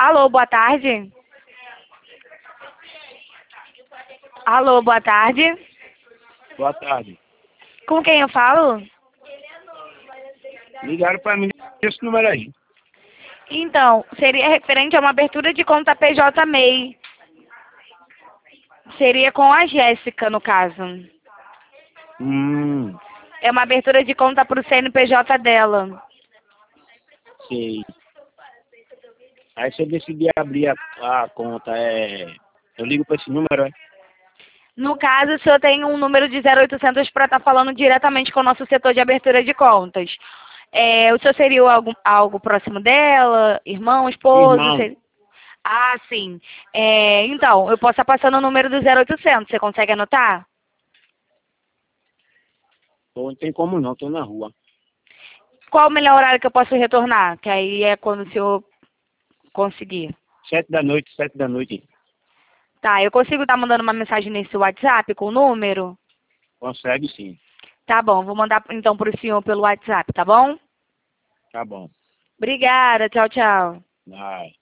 Alô, boa tarde. Alô, boa tarde. Boa tarde. Com quem eu falo? Ligaram para mim esse número aí. Então, seria referente a uma abertura de conta PJ MEI. Seria com a Jéssica, no caso. Hum, É uma abertura de conta para o CNPJ dela. sei. Aí se eu decidir abrir a conta, eu ligo para esse número, é? No caso, o senhor tem um número de 0800 para estar falando diretamente com o nosso setor de abertura de contas. O senhor seria algo próximo dela? Irmão, esposo? Irmão, Ah, sim. Então, eu posso estar passando o número do 0800. Você consegue anotar? não tem como não, tô na rua. Qual o melhor horário que eu posso retornar? Que aí é quando o senhor conseguir. 7 da noite, 7 da noite. Tá, eu consigo estar mandando uma mensagem nesse WhatsApp com o número? Consegue sim. Tá bom, vou mandar então para o senhor pelo WhatsApp, tá bom? Tá bom. Obrigada, tchau, tchau. Vai.